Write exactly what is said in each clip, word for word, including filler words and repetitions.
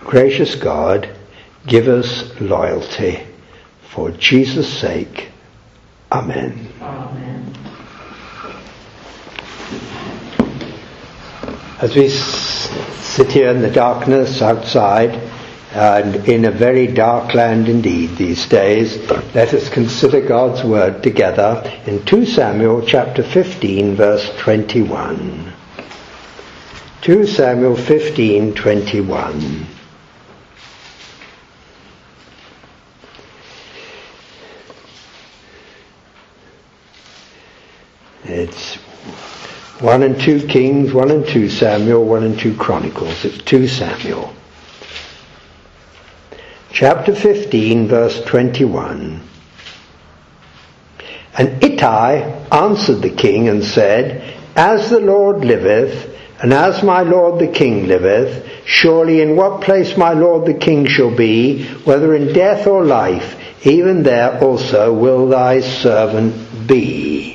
Gracious God, give us loyalty. For Jesus' sake. Amen. Amen. As we s- sit here in the darkness outside, and in a very dark land indeed these days, let us consider God's word together in Second Samuel chapter fifteen, verse twenty-one. Second Samuel fifteen, twenty-one. It's one and two Kings, one and two Samuel, one and two Chronicles. It's Second Samuel. Chapter fifteen, verse twenty-one. And Ittai answered the king and said, As the Lord liveth, and as my lord the king liveth, surely in what place my lord the king shall be, whether in death or life, even there also will thy servant be.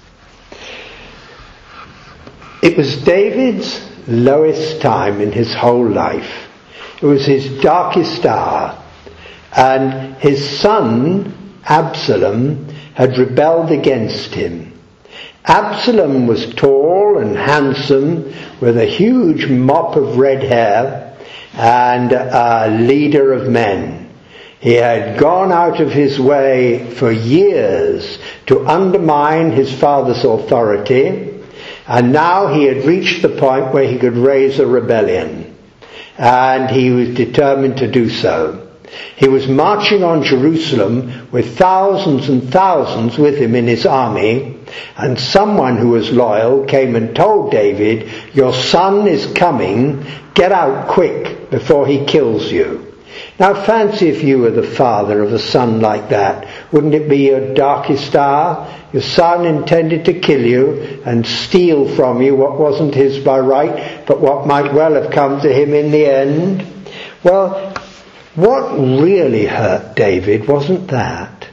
It was David's lowest time in his whole life. It was his darkest hour. And his son, Absalom, had rebelled against him. Absalom was tall and handsome, with a huge mop of red hair, and a leader of men. He had gone out of his way for years to undermine his father's authority, and now he had reached the point where he could raise a rebellion, and he was determined to do so. He was marching on Jerusalem with thousands and thousands with him in his army, and someone who was loyal came and told David, Your son is coming, get out quick before he kills you. Now fancy if you were the father of a son like that. Wouldn't it be your darkest hour? Your son intended to kill you and steal from you what wasn't his by right, but what might well have come to him in the end. Well, what really hurt David wasn't that.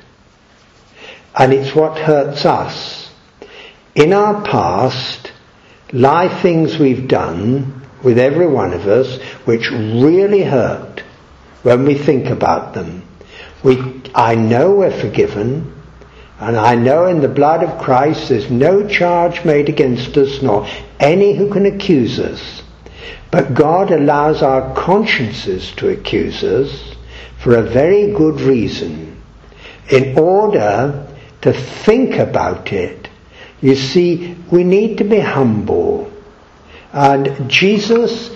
And it's what hurts us. In our past lie things we've done with every one of us which really hurt when we think about them. We, I know we're forgiven, and I know in the blood of Christ there's no charge made against us, nor any who can accuse us. But God allows our consciences to accuse us for a very good reason, in order to think about it. You see, we need to be humble. And Jesus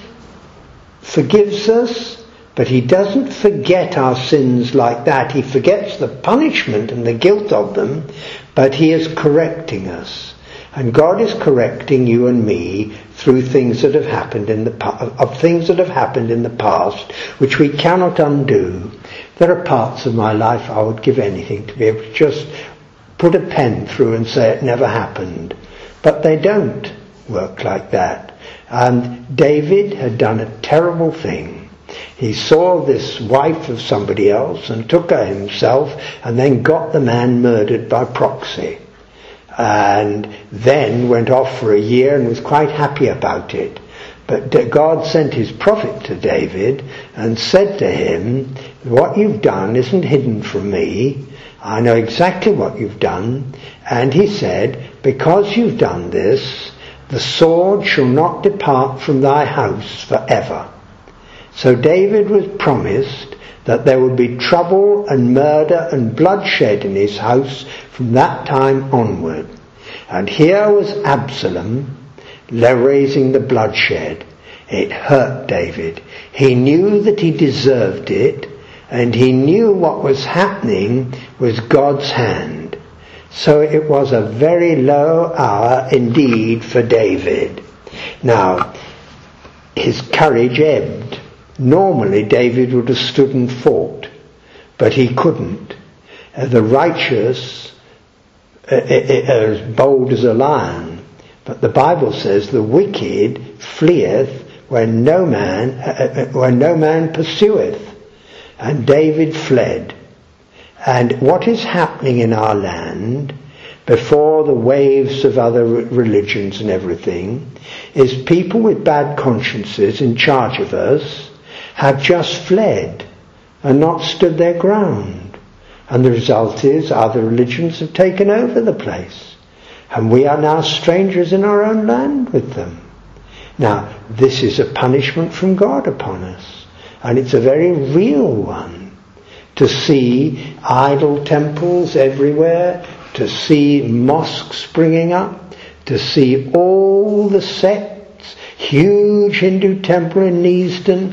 forgives us, but he doesn't forget our sins like that. He forgets the punishment and the guilt of them, but he is correcting us. And God is correcting you and me through things that have happened in the pa- of things that have happened in the past, which we cannot undo. There are parts of my life I would give anything to be able to just put a pen through and say it never happened. But they don't work like that. And David had done a terrible thing. He saw this wife of somebody else and took her himself, and then got the man murdered by proxy. And then went off for a year and was quite happy about it. But God sent his prophet to David and said to him, what you've done isn't hidden from me. I know exactly what you've done. And he said, because you've done this, the sword shall not depart from thy house forever. So David was promised that there would be trouble and murder and bloodshed in his house from that time onward. And here was Absalom raising the bloodshed. It hurt David. He knew that he deserved it, and he knew what was happening was God's hand. So it was a very low hour indeed for David. Now, his courage ebbed. Normally David would have stood and fought, but he couldn't. Uh, the righteous uh, uh, are as bold as a lion, but the Bible says the wicked fleeth when no man uh, uh, when no man pursueth. And David fled. And what is happening in our land before the waves of other religions and everything is people with bad consciences in charge of us, have just fled and not stood their ground. And the result is other religions have taken over the place. And we are now strangers in our own land with them. Now, this is a punishment from God upon us. And it's a very real one. To see idol temples everywhere, to see mosques springing up, to see all the sects, huge Hindu temple in Neasden,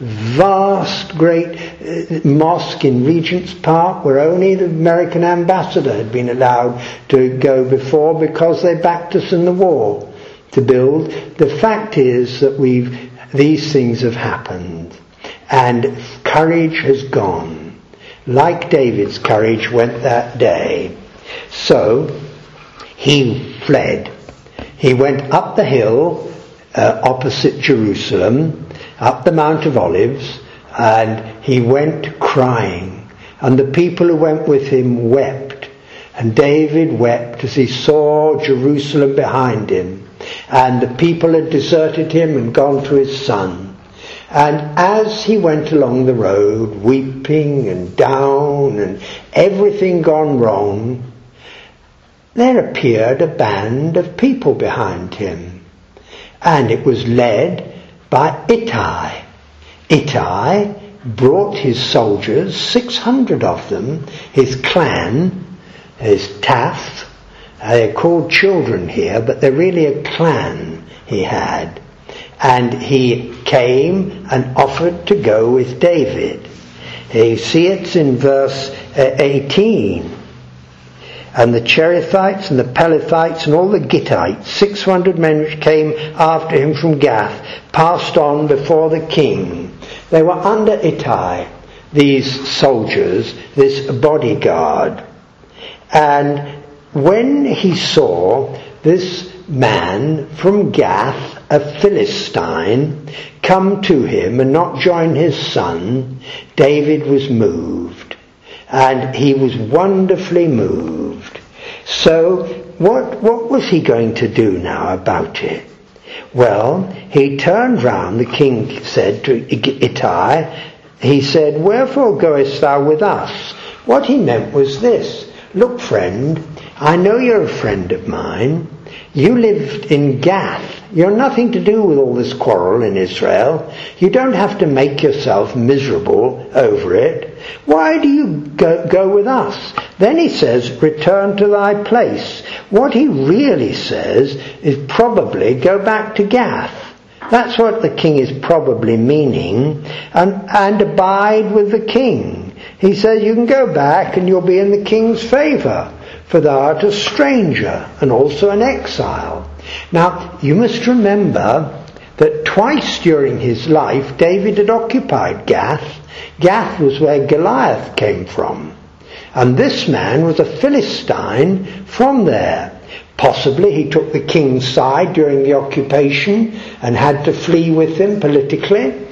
vast great uh, mosque in Regent's Park where only the American ambassador had been allowed to go before because they backed us in the war to build. The fact is that we've these things have happened and courage has gone. Like David's courage went that day. So he fled. He went up the hill uh, opposite Jerusalem, up the Mount of Olives, and he went crying. And the people who went with him wept. And David wept as he saw Jerusalem behind him. And the people had deserted him and gone to his son. And as he went along the road, weeping and down and everything gone wrong, there appeared a band of people behind him. And it was led by Ittai. Ittai brought his soldiers, six hundred of them, his clan, his Tath. They're called children here, but they're really a clan he had. And he came and offered to go with David. You see it's in verse eighteen. And the Cherethites and the Pelethites and all the Gittites, six hundred men which came after him from Gath, passed on before the king. They were under Ittai, these soldiers, this bodyguard. And when he saw this man from Gath, a Philistine, come to him and not join his son, David was moved. And he was wonderfully moved. So what, what was he going to do now about it? Well, he turned round, the king said to Ittai, he said, "Wherefore goest thou with us?" What he meant was this: "Look, friend, I know you're a friend of mine. You lived in Gath. You're nothing to do with all this quarrel in Israel. You don't have to make yourself miserable over it. Why do you go, go with us?" Then he says, "Return to thy place." What he really says is probably go back to Gath. That's what the king is probably meaning. And, and abide with the king. He says you can go back and you'll be in the king's favour, for thou art a stranger and also an exile. Now, you must remember that twice during his life David had occupied Gath. Gath was where Goliath came from. And this man was a Philistine from there. Possibly he took the king's side during the occupation and had to flee with him politically.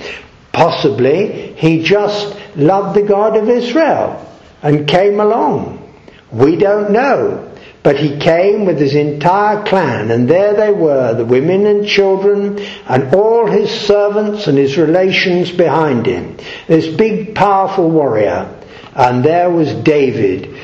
Possibly he just loved the God of Israel and came along. We don't know. But he came with his entire clan, and there they were, the women and children, and all his servants and his relations behind him. This big, powerful warrior. And there was David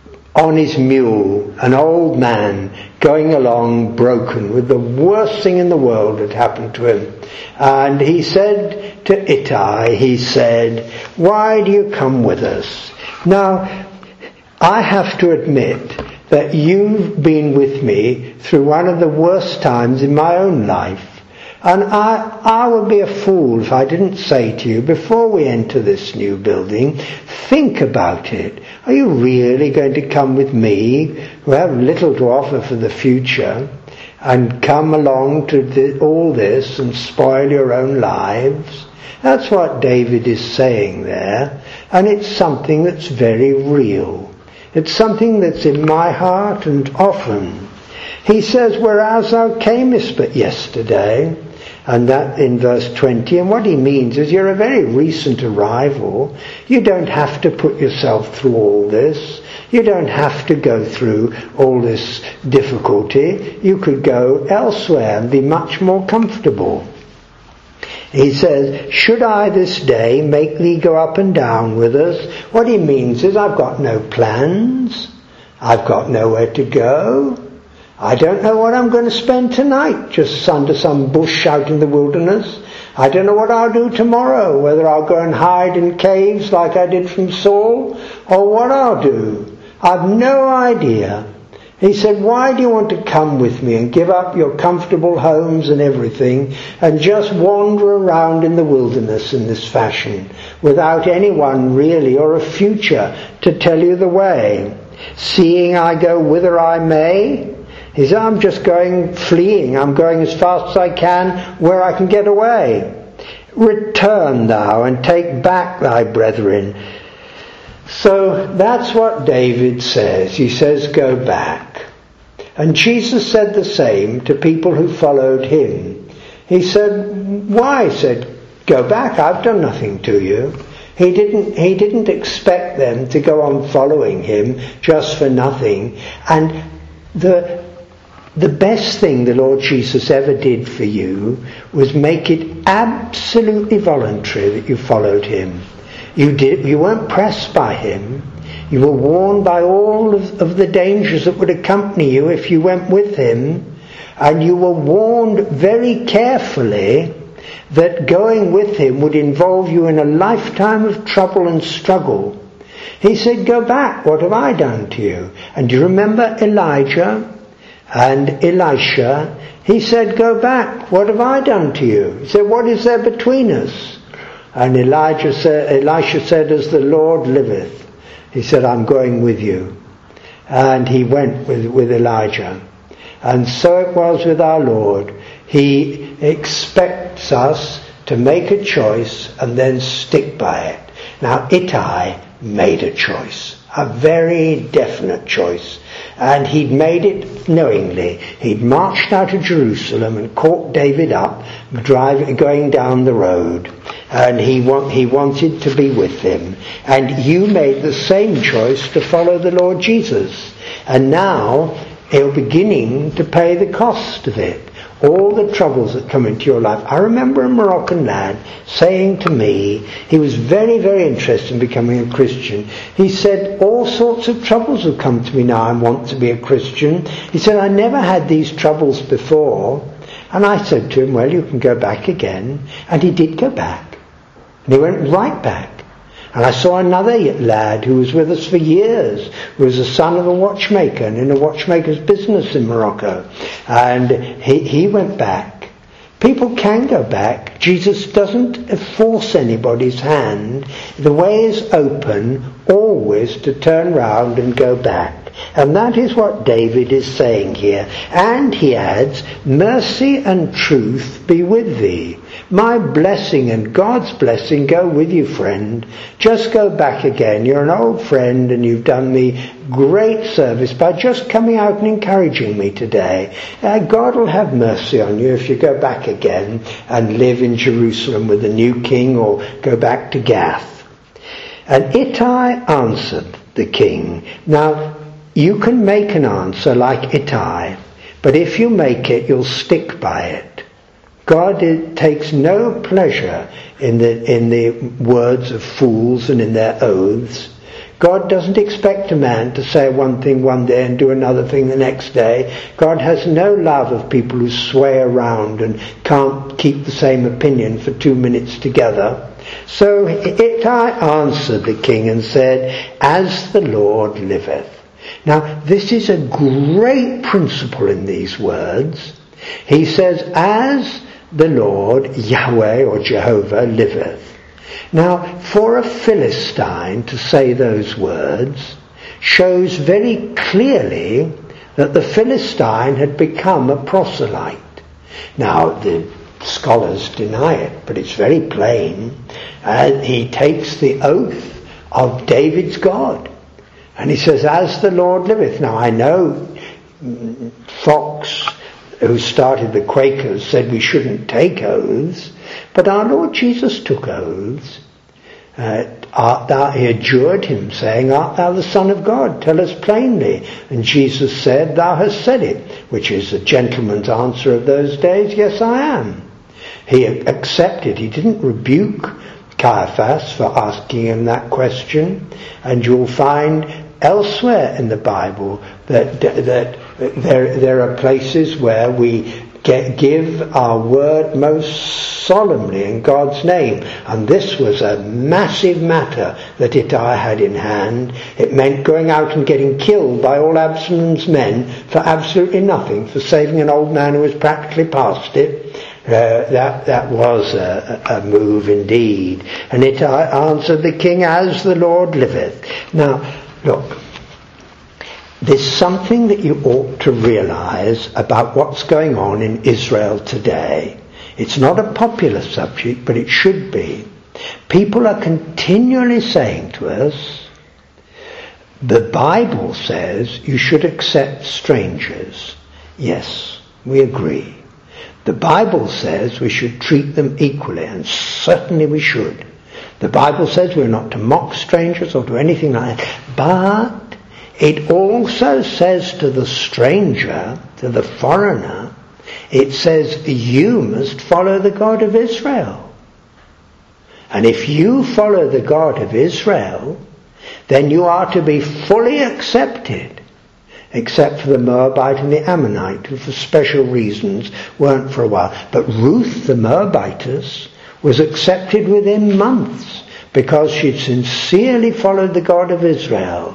on his mule, an old man, going along broken, with the worst thing in the world had happened to him. And he said to Ittai, he said, "Why do you come with us?" Now, I have to admit that you've been with me through one of the worst times in my own life. And I, I would be a fool if I didn't say to you, before we enter this new building, think about it. Are you really going to come with me, who have little to offer for the future, and come along to the, all this and spoil your own lives? That's what David is saying there. And it's something that's very real. It's something that's in my heart, and often. He says, "Whereas thou camest but yesterday," and that in verse twenty, and what he means is you're a very recent arrival. You don't have to put yourself through all this. You don't have to go through all this difficulty. You could go elsewhere and be much more comfortable. He says, should I this day make thee go up and down with us? What he means is, I've got no plans. I've got nowhere to go. I don't know what I'm going to spend tonight, just under some bush out in the wilderness. I don't know what I'll do tomorrow, whether I'll go and hide in caves like I did from Saul, or what I'll do. I've no idea. He said, why do you want to come with me and give up your comfortable homes and everything and just wander around in the wilderness in this fashion without anyone really or a future to tell you the way? Seeing I go whither I may? He said, I'm just going, fleeing. I'm going as fast as I can where I can get away. Return thou and take back thy brethren. So that's what David says. He says, go back. And Jesus said the same to people who followed him. He said, why? He said, go back. I've done nothing to you. He didn't, he didn't expect them to go on following him just for nothing. And the, the best thing the Lord Jesus ever did for you was make it absolutely voluntary that you followed him. You did. You weren't pressed by him. You were warned by all of, of the dangers that would accompany you if you went with him. And you were warned very carefully that going with him would involve you in a lifetime of trouble and struggle. He said, go back. What have I done to you? And do you remember Elijah and Elisha? He said, go back. What have I done to you? He said, what is there between us? And Elijah said, Elisha said, as the Lord liveth. He said, I'm going with you. And he went with, with Elijah. And so it was with our Lord. He expects us to make a choice and then stick by it. Now, Ittai made a choice. A very definite choice. And he'd made it knowingly. He'd marched out of Jerusalem and caught David up, driving, going down the road. And he, want, he wanted to be with him. And you made the same choice to follow the Lord Jesus. And now you're beginning to pay the cost of it. All the troubles that come into your life. I remember a Moroccan lad saying to me, he was very, very interested in becoming a Christian. He said, all sorts of troubles have come to me now I want to be a Christian. He said, I never had these troubles before. And I said to him, well, you can go back again. And he did go back. And he went right back. And I saw another lad who was with us for years, who was the son of a watchmaker and in a watchmaker's business in Morocco. And he, he went back. People can go back. Jesus doesn't force anybody's hand. The way is open always to turn round and go back. And that is what David is saying here. And he adds, mercy and truth be with thee. My blessing and God's blessing go with you, friend. Just go back again. You're an old friend and you've done me great service by just coming out and encouraging me today. Uh, God will have mercy on you if you go back again and live in Jerusalem with the new king or go back to Gath. And Ittai answered the king. Now, you can make an answer like Ittai, but if you make it, you'll stick by it. God it takes no pleasure in the in the words of fools and in their oaths. God doesn't expect a man to say one thing one day and do another thing the next day. God has no love of people who sway around and can't keep the same opinion for two minutes together. So Ittai answered the king and said, as the Lord liveth. Now, this is a great principle in these words. He says, as the Lord, Yahweh or Jehovah, liveth. Now, for a Philistine to say those words shows very clearly that the Philistine had become a proselyte. Now, the scholars deny it, but it's very plain. Uh, he takes the oath of David's God. And he says, as the Lord liveth. Now, I know Fox, who started the Quakers, said we shouldn't take oaths, but our Lord Jesus took oaths. Uh, art thou, he adjured him, saying, art thou the Son of God? Tell us plainly. And Jesus said, thou hast said it, which is a gentleman's answer of those days, yes, I am. He accepted. He didn't rebuke Caiaphas for asking him that question. And you'll find elsewhere in the Bible that that there there are places where we get, give our word most solemnly in God's name. And this was a massive matter that Ittai had in hand. It meant going out and getting killed by all Absalom's men for absolutely nothing, for saving an old man who was practically past it. Uh, that that was a, a move indeed. And Ittai answered the king, "As the Lord liveth." Now, look, there's something that you ought to realise about what's going on in Israel today. It's not a popular subject, but it should be. People are continually saying to us, the Bible says you should accept strangers. Yes, we agree. The Bible says we should treat them equally, and certainly we should. The Bible says we're not to mock strangers or do anything like that. But it also says to the stranger, to the foreigner, it says you must follow the God of Israel. And if you follow the God of Israel, then you are to be fully accepted, except for the Moabite and the Ammonite, who for special reasons weren't for a while. But Ruth the Moabitess was accepted within months because she'd sincerely followed the God of Israel.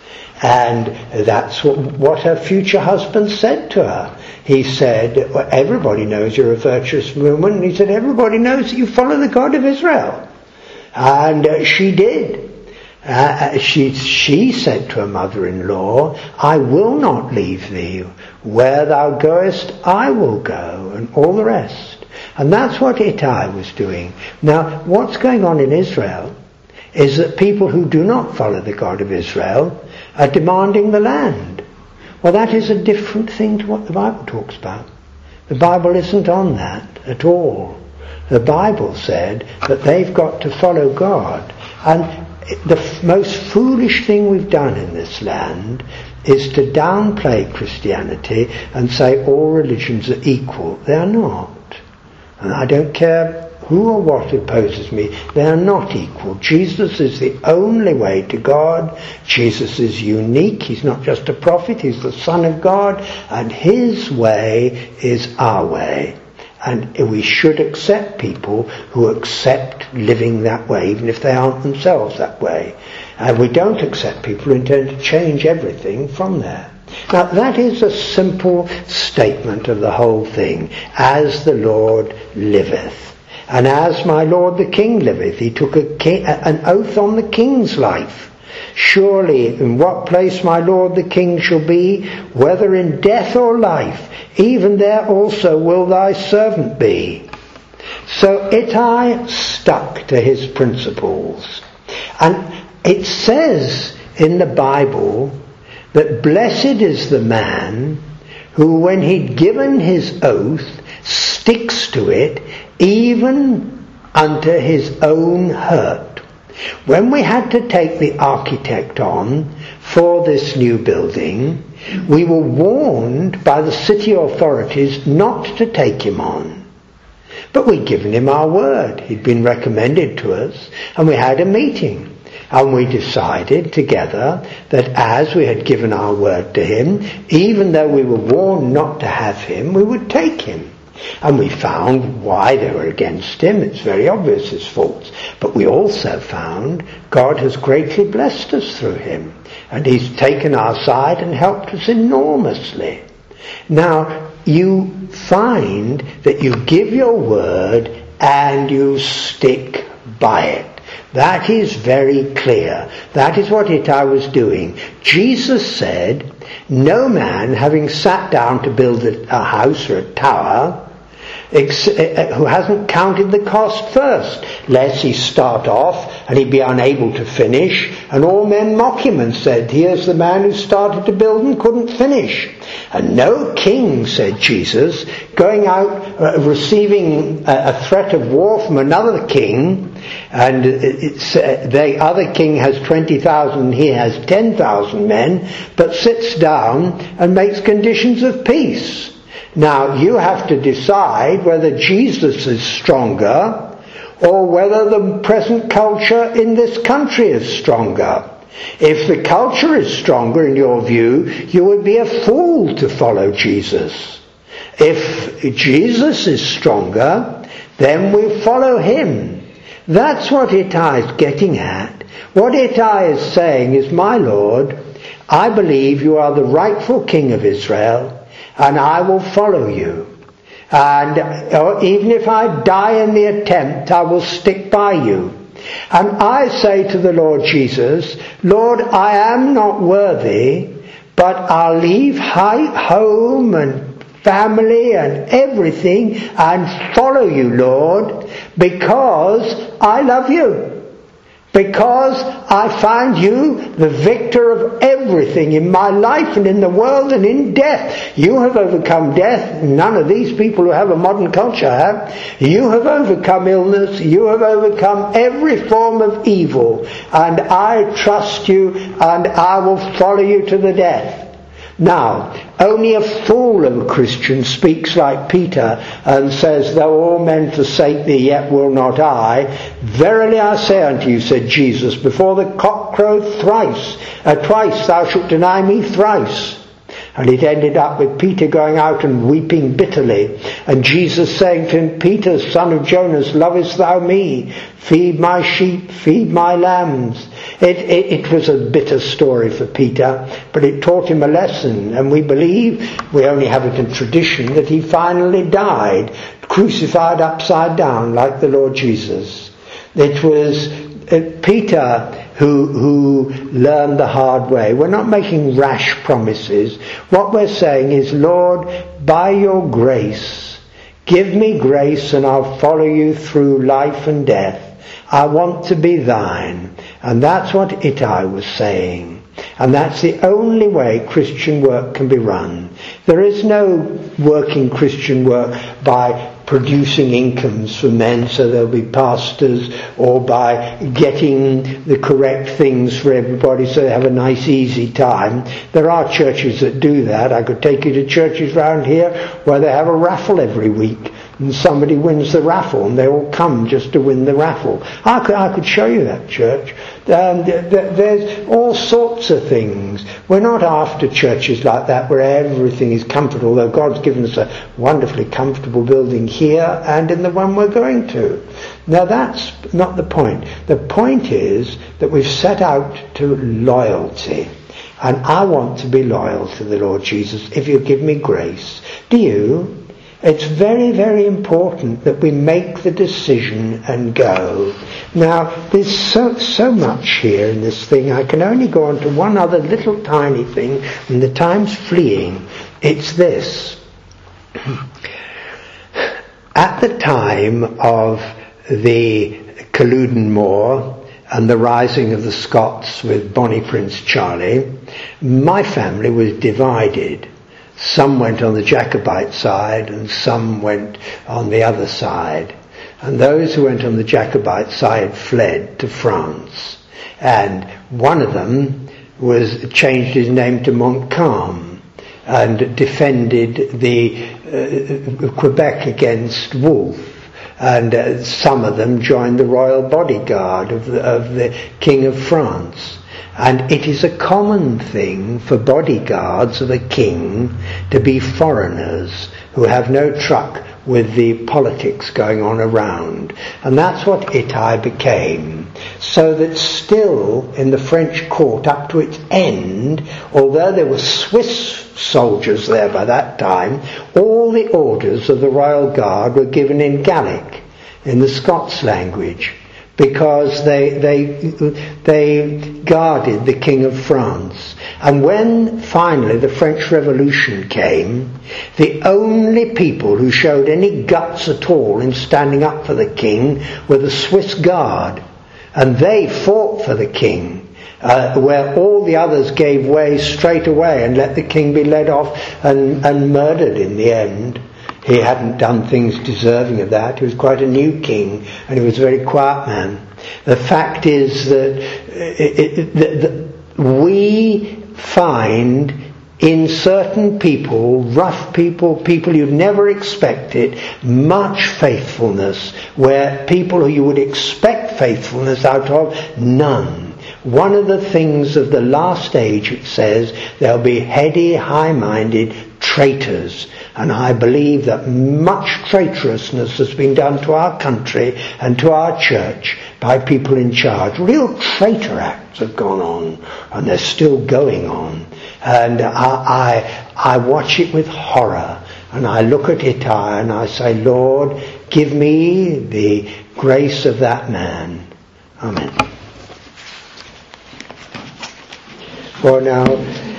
And that's what, what her future husband said to her. He said, well, everybody knows you're a virtuous woman. And he said, everybody knows that you follow the God of Israel. And uh, she did. Uh, she, she said to her mother-in-law, "I will not leave thee. Where thou goest, I will go," and all the rest. And that's what Ittai was doing. Now, what's going on in Israel is that people who do not follow the God of Israel are demanding the land. Well, that is a different thing to what the Bible talks about. The Bible isn't on that at all. The Bible said that they've got to follow God. And the f- most foolish thing we've done in this land is to downplay Christianity and say all religions are equal. They are not. And I don't care who or what opposes me, they are not equal. Jesus is the only way to God. Jesus is unique. He's not just a prophet, he's the Son of God, and his way is our way. And we should accept people who accept living that way, even if they aren't themselves that way. And we don't accept people who intend to change everything from there. Now, that is a simple statement of the whole thing. As the Lord liveth. And as my Lord the King liveth. He took a king, an oath on the king's life. Surely in what place my Lord the King shall be, whether in death or life, even there also will thy servant be. So Ittai stuck to his principles. And it says in the Bible that blessed is the man who, when he'd given his oath, sticks to it even unto his own hurt. When we had to take the architect on for this new building, we were warned by the city authorities not to take him on. But we'd given him our word. He'd been recommended to us, and we had a meeting. And we decided together that as we had given our word to him, even though we were warned not to have him, we would take him. And we found why they were against him. It's very obvious his faults. But we also found God has greatly blessed us through him. And he's taken our side and helped us enormously. Now, you find that you give your word and you stick by it. That is very clear. That is what Ittai was doing. Jesus said, no man having sat down to build a, a house or a tower, ex- uh, who hasn't counted the cost first, lest he start off and he be unable to finish, and all men mock him and said, here's the man who started to build and couldn't finish. And no king, said Jesus, going out uh, receiving a, a threat of war from another king, and it's, uh, the other king has twenty thousand, he has ten thousand men, but sits down and makes conditions of peace. Now, you have to decide whether Jesus is stronger or whether the present culture in this country is stronger. If the culture is stronger in your view, you would be a fool to follow Jesus. If Jesus is stronger, then we follow him. That's what Ittai is getting at. What Ittai is saying is, my Lord, I believe you are the rightful king of Israel, and I will follow you. And or even if I die in the attempt, I will stick by you. And I say to the Lord Jesus, Lord, I am not worthy, but I'll leave home and family and everything and follow you, Lord, because I love you. Because I find you the victor of everything in my life and in the world and in death. You have overcome death. None of these people who have a modern culture have. You have overcome illness. You have overcome every form of evil. And I trust you and I will follow you to the death. Now, only a fool of a Christian speaks like Peter and says, though all men forsake thee, yet will not I. Verily I say unto you, said Jesus, before the cock crowed thrice, uh, twice thou shalt deny me thrice. And it ended up with Peter going out and weeping bitterly. And Jesus saying to him, Peter, son of Jonas, lovest thou me? Feed my sheep, feed my lambs. It, it, it was a bitter story for Peter, but it taught him a lesson. And we believe, we only have it in tradition, that he finally died, crucified upside down like the Lord Jesus. It was uh, Peter who who learned the hard way. We're not making rash promises. What we're saying is, Lord, by your grace, give me grace and I'll follow you through life and death. I want to be thine. And that's what Ittai was saying. And that's the only way Christian work can be run. There is no working Christian work by producing incomes for men so they'll be pastors, or by getting the correct things for everybody so they have a nice easy time. There are churches that do that. I could take you to churches around here where they have a raffle every week and somebody wins the raffle and they all come just to win the raffle. I could, I could show you that church. Um, th- th- there's all sorts of things. We're not after churches like that where everything is comfortable, although God's given us a wonderfully comfortable building here and in the one we're going to. Now that's not the point. The point is that we've set out to loyalty. And I want to be loyal to the Lord Jesus if you give me grace. Do you? It's very, very important that we make the decision and go. Now, there's so, so much here in this thing. I can only go on to one other little tiny thing, and the time's fleeing. It's this. At the time of the Culloden Moor and the rising of the Scots with Bonnie Prince Charlie, my family was divided. Some went on the Jacobite side and some went on the other side. And those who went on the Jacobite side fled to France. And one of them was changed his name to Montcalm and defended the uh, Quebec against Wolfe. And uh, some of them joined the royal bodyguard of the, of the King of France. And it is a common thing for bodyguards of a king to be foreigners who have no truck with the politics going on around. And that's what Ittai became. So that still in the French court up to its end, although there were Swiss soldiers there by that time, all the orders of the Royal Guard were given in Gaelic, in the Scots language, because they they they guarded the King of France. And when finally the French Revolution came, the only people who showed any guts at all in standing up for the king were the Swiss Guard, and they fought for the king, uh, where all the others gave way straight away and let the king be led off and, and murdered in the end. He hadn't done things deserving of that. He was quite a new king, and he was a very quiet man. The fact is that, it, it, that, that we find in certain people, rough people, people you'd never expected, much faithfulness, where people who you would expect faithfulness out of, none. One of the things of the last age, it says, there'll be heady, high-minded traitors. And I believe that much traitorousness has been done to our country and to our church by people in charge. Real traitor acts have gone on, and they're still going on. And I, I, I watch it with horror, and I look at it and I say, Lord, give me the grace of that man. Amen. Well, now,